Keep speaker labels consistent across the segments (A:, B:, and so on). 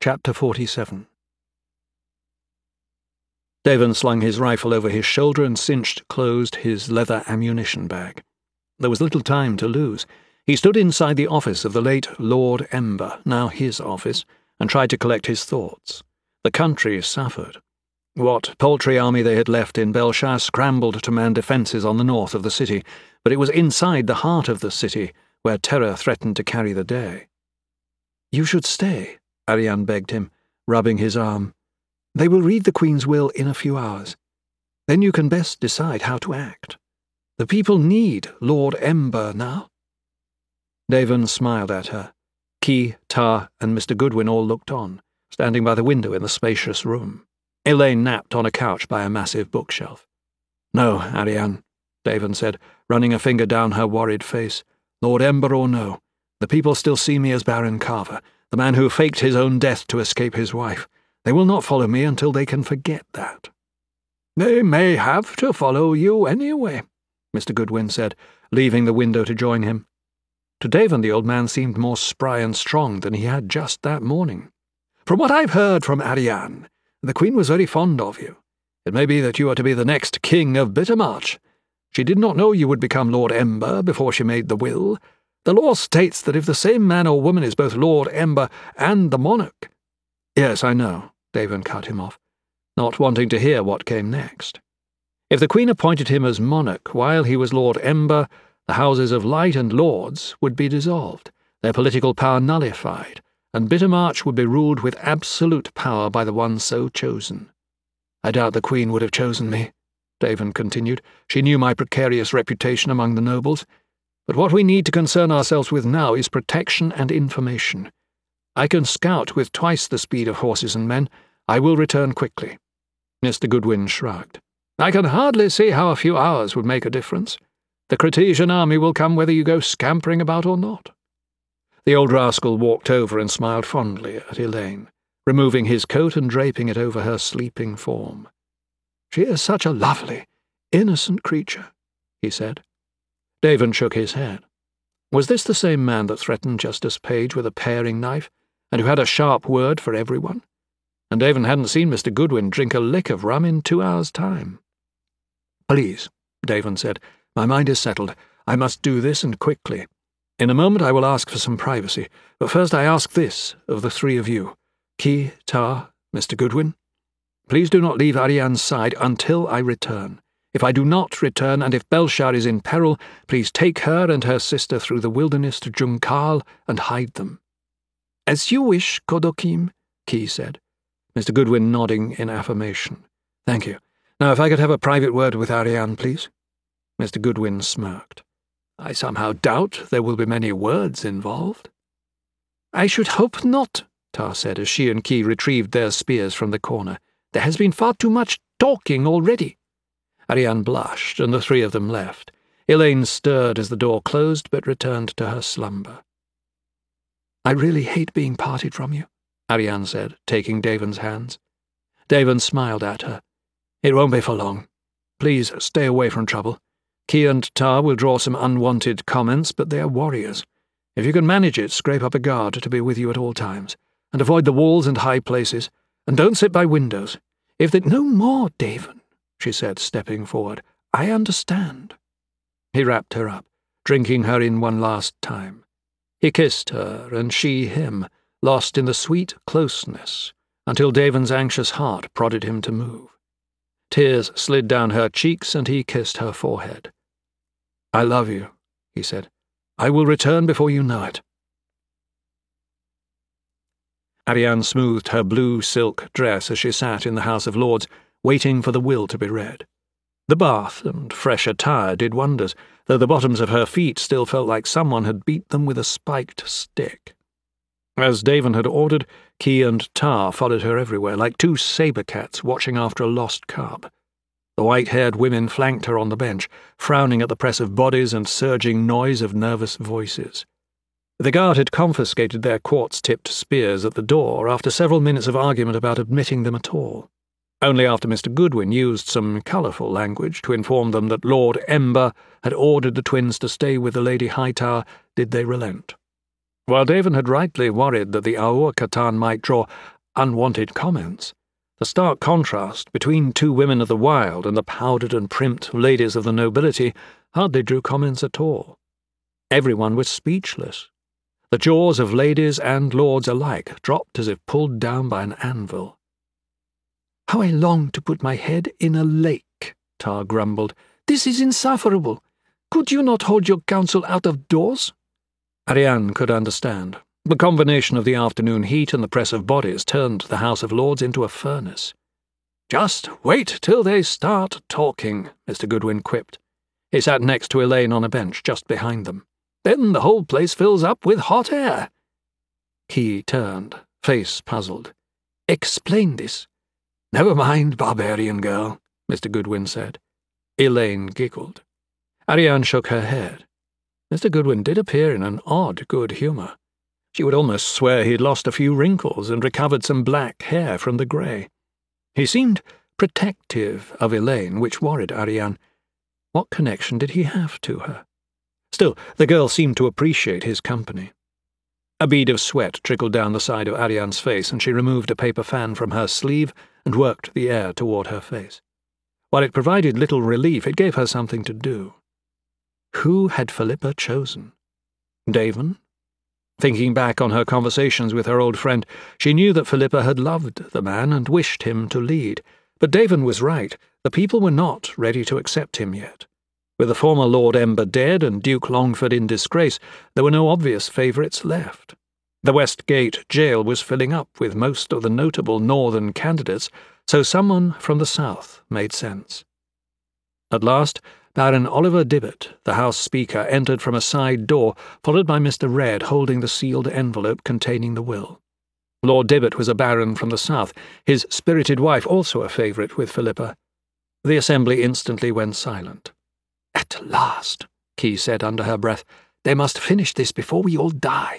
A: Chapter 47. Davin slung his rifle over his shoulder and closed his leather ammunition bag. There was little time to lose. He stood inside the office of the late Lord Ember, now his office, and tried to collect his thoughts. The country suffered. What paltry army they had left in Belshire scrambled to man defences on the north of the city, but it was inside the heart of the city where terror threatened to carry the day. "You should stay," Ariane begged him, rubbing his arm. "They will read the Queen's will in a few hours. Then you can best decide how to act. The people need Lord Ember now." Davin smiled at her. Key, Tar, and Mr. Goodwin all looked on, standing by the window in the spacious room. Elaine napped on a couch by a massive bookshelf. "No, Ariane," Davin said, running a finger down her worried face. "Lord Ember or no, the people still see me as Baron Carver, the man who faked his own death to escape his wife. They will not follow me until they can forget that." "They may have to follow you anyway," Mr. Goodwin said, leaving the window to join him. To Davin the old man seemed more spry and strong than he had just that morning. "From what I've heard from Ariane, the Queen was very fond of you. It may be that you are to be the next King of Bittermarch. She did not know you would become Lord Ember before she made the will. The law states that if the same man or woman is both Lord Ember and the monarch—" "Yes, I know," Davin cut him off, not wanting to hear what came next. "If the Queen appointed him as monarch while he was Lord Ember, the Houses of Light and Lords would be dissolved, their political power nullified, and Bittermarch would be ruled with absolute power by the one so chosen. I doubt the Queen would have chosen me," Davin continued. "She knew my precarious reputation among the nobles. But what we need to concern ourselves with now is protection and information. I can scout with twice the speed of horses and men. I will return quickly." Mr. Goodwin shrugged. "I can hardly see how a few hours would make a difference. The Cretensian army will come whether you go scampering about or not." The old rascal walked over and smiled fondly at Elaine, removing his coat and draping it over her sleeping form. "She is such a lovely, innocent creature," he said. Davin shook his head. Was this the same man that threatened Justice Page with a paring knife, and who had a sharp word for everyone? And Davin hadn't seen Mr. Goodwin drink a lick of rum in 2 hours' time. "Please," Davin said, "my mind is settled. I must do this, and quickly. In a moment I will ask for some privacy, but first I ask this of the three of you. Key, Tar, Mr. Goodwin. Please do not leave Ariane's side until I return. If I do not return, and if Belshire is in peril, please take her and her sister through the wilderness to Junkal and hide them." "As you wish, Kodokim," Key said. Mr. Goodwin nodding in affirmation. "Thank you. Now if I could have a private word with Ariane, please." Mr. Goodwin smirked. "I somehow doubt there will be many words involved." "I should hope not," Tar said as she and Key retrieved their spears from the corner. "There has been far too much talking already." Ariane blushed, and the three of them left. Elaine stirred as the door closed, but returned to her slumber. "I really hate being parted from you," Ariane said, taking Davin's hands. Davin smiled at her. "It won't be for long. Please stay away from trouble. Key and Tar will draw some unwanted comments, but they are warriors. If you can manage it, scrape up a guard to be with you at all times, and avoid the walls and high places, and don't sit by windows. If they—" "No more, Davin," she said, stepping forward. "I understand." He wrapped her up, drinking her in one last time. He kissed her, and she him, lost in the sweet closeness, until Davin's anxious heart prodded him to move. Tears slid down her cheeks, and he kissed her forehead. "I love you," he said. "I will return before you know it." Ariane smoothed her blue silk dress as she sat in the House of Lords, waiting for the will to be read. The bath and fresh attire did wonders, though the bottoms of her feet still felt like someone had beat them with a spiked stick. As Davin had ordered, Key and Tar followed her everywhere, like two saber cats watching after a lost cub. The white-haired women flanked her on the bench, frowning at the press of bodies and surging noise of nervous voices. The guard had confiscated their quartz-tipped spears at the door after several minutes of argument about admitting them at all. Only after Mr. Goodwin used some colourful language to inform them that Lord Ember had ordered the twins to stay with the Lady Hightower did they relent. While Davin had rightly worried that the Aur Khatan might draw unwanted comments. The stark contrast between two women of the wild and the powdered and primped ladies of the nobility hardly drew comments at all. Everyone was speechless. The jaws of ladies and lords alike dropped as if pulled down by an anvil. "How I long to put my head in a lake," Tar grumbled. "This is insufferable. Could you not hold your council out of doors?" Ariane could understand. The combination of the afternoon heat and the press of bodies turned the House of Lords into a furnace. "Just wait till they start talking," Mr. Goodwin quipped. He sat next to Elaine on a bench just behind them. "Then the whole place fills up with hot air." Key turned, face puzzled. "Explain this." "Never mind, barbarian girl," Mr. Goodwin said. Elaine giggled. Ariane shook her head. Mr. Goodwin did appear in an odd good humour. She would almost swear he had lost a few wrinkles and recovered some black hair from the grey. He seemed protective of Elaine, which worried Ariane. What connection did he have to her? Still, the girl seemed to appreciate his company. A bead of sweat trickled down the side of Ariane's face, and she removed a paper fan from her sleeve and worked the air toward her face. While it provided little relief, it gave her something to do. Who had Philippa chosen? Davon? Thinking back on her conversations with her old friend, she knew that Philippa had loved the man and wished him to lead. But Davon was right. The people were not ready to accept him yet. With the former Lord Ember dead and Duke Longford in disgrace, there were no obvious favourites left. The Westgate jail was filling up with most of the notable northern candidates, so someone from the south made sense. At last, Baron Oliver Dibbet, the House Speaker, entered from a side door, followed by Mr. Red holding the sealed envelope containing the will. Lord Dibbet was a baron from the south, his spirited wife also a favourite with Philippa. The assembly instantly went silent. "At last," Key said under her breath. "They must finish this before we all die."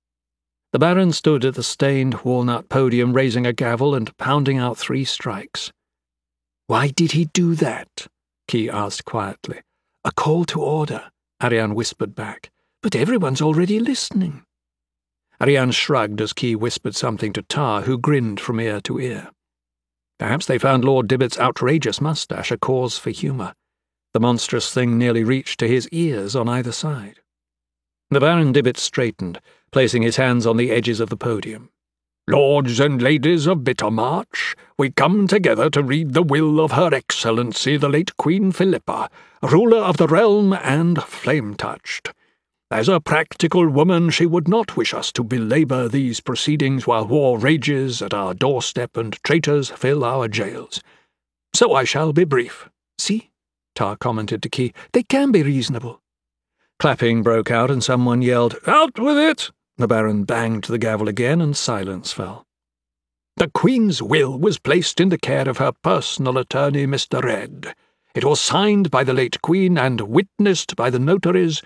A: The baron stood at the stained walnut podium, raising a gavel and pounding out 3 strikes. "Why did he do that?" Key asked quietly. "A call to order," Ariane whispered back. "But everyone's already listening." Ariane shrugged as Key whispered something to Tar, who grinned from ear to ear. Perhaps they found Lord Dibbet's outrageous moustache a cause for humour. The monstrous thing nearly reached to his ears on either side. The Baron Dibbet straightened, placing his hands on the edges of the podium. "Lords and ladies of Bittermarch, we come together to read the will of Her Excellency the late Queen Philippa, ruler of the realm and flame-touched. As a practical woman, she would not wish us to belabour these proceedings while war rages at our doorstep and traitors fill our jails. So I shall be brief." "See?" Tar commented to Key. "They can be reasonable." Clapping broke out and someone yelled, "Out with it!" The Baron banged the gavel again and silence fell. "The Queen's will was placed in the care of her personal attorney, Mr. Red. It was signed by the late Queen and witnessed by the notaries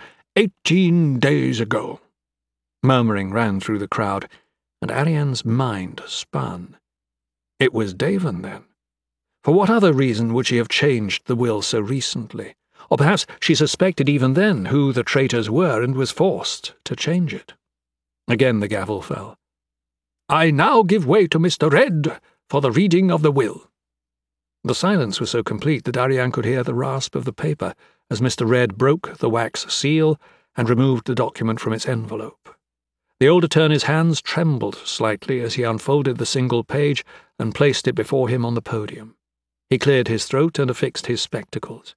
A: 18 days ago." Murmuring ran through the crowd, and Ariane's mind spun. It was Davon, then. For what other reason would she have changed the will so recently? Or perhaps she suspected even then who the traitors were and was forced to change it. Again the gavel fell. "I now give way to Mr. Red for the reading of the will." The silence was so complete that Ariane could hear the rasp of the paper as Mr. Red broke the wax seal and removed the document from its envelope. The old attorney's hands trembled slightly as he unfolded the single page and placed it before him on the podium. He cleared his throat and affixed his spectacles.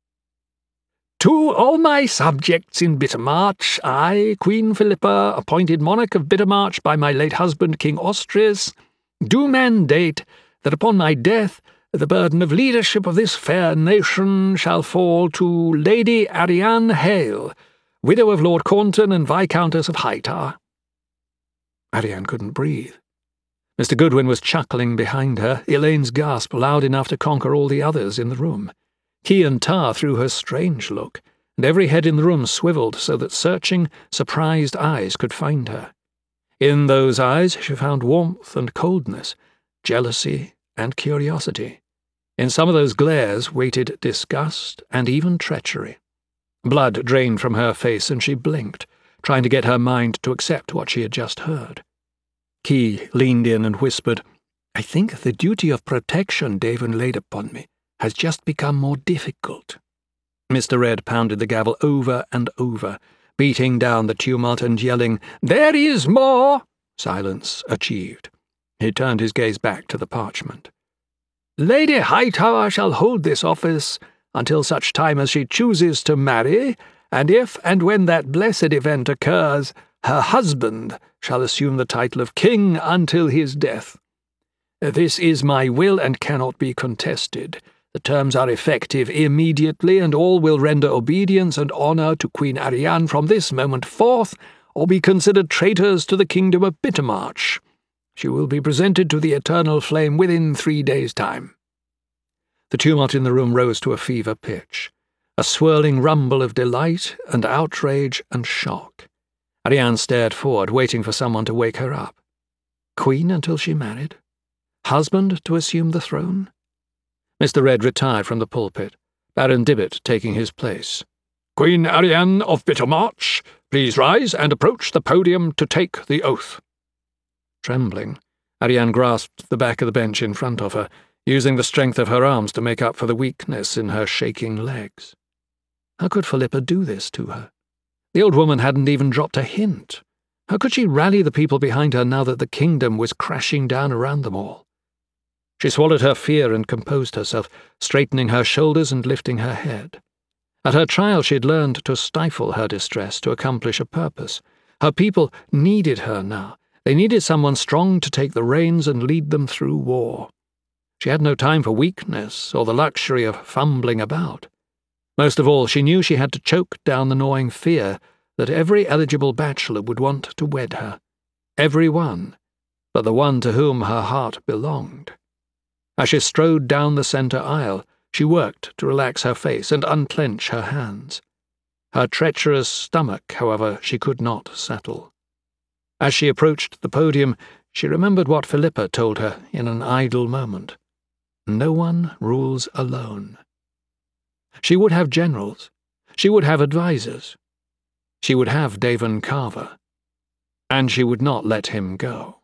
A: "To all my subjects in Bittermarch, I, Queen Philippa, appointed monarch of Bittermarch by my late husband King Austrias, do mandate that upon my death the burden of leadership of this fair nation shall fall to Lady Ariane Hale, widow of Lord Cornton and Viscountess of Hightower." Ariane couldn't breathe. Mr. Goodwin was chuckling behind her, Elaine's gasp loud enough to conquer all the others in the room. Key and Tar threw her strange look, and every head in the room swiveled so that searching, surprised eyes could find her. In those eyes she found warmth and coldness, jealousy and curiosity. In some of those glares waited disgust and even treachery. Blood drained from her face and she blinked, trying to get her mind to accept what she had just heard. Key leaned in and whispered, "I think the duty of protection Davon laid upon me has just become more difficult." Mr. Red pounded the gavel over and over, beating down the tumult and yelling, "There is more!" Silence achieved. He turned his gaze back to the parchment. "Lady Hightower shall hold this office until such time as she chooses to marry, and if and when that blessed event occurs, her husband shall assume the title of king until his death. This is my will and cannot be contested. The terms are effective immediately, and all will render obedience and honour to Queen Arianne from this moment forth, or be considered traitors to the kingdom of Bittermarch. She will be presented to the eternal flame within 3 days' time." The tumult in the room rose to a fever pitch, a swirling rumble of delight and outrage and shock. Arianne stared forward, waiting for someone to wake her up. Queen until she married? Husband to assume the throne? Mr. Red retired from the pulpit, Baron Dibbet taking his place. "Queen Arianne of Bittermarch, please rise and approach the podium to take the oath." Trembling, Arianne grasped the back of the bench in front of her, using the strength of her arms to make up for the weakness in her shaking legs. How could Philippa do this to her? The old woman hadn't even dropped a hint. How could she rally the people behind her now that the kingdom was crashing down around them all? She swallowed her fear and composed herself, straightening her shoulders and lifting her head. At her trial she had learned to stifle her distress to accomplish a purpose. Her people needed her now. They needed someone strong to take the reins and lead them through war. She had no time for weakness or the luxury of fumbling about. Most of all, she knew she had to choke down the gnawing fear that every eligible bachelor would want to wed her. Every one, but the one to whom her heart belonged. As she strode down the centre aisle, she worked to relax her face and unclench her hands. Her treacherous stomach, however, she could not settle. As she approached the podium, she remembered what Philippa told her in an idle moment. No one rules alone. She would have generals. She would have advisers. She would have Davon Carver. And she would not let him go.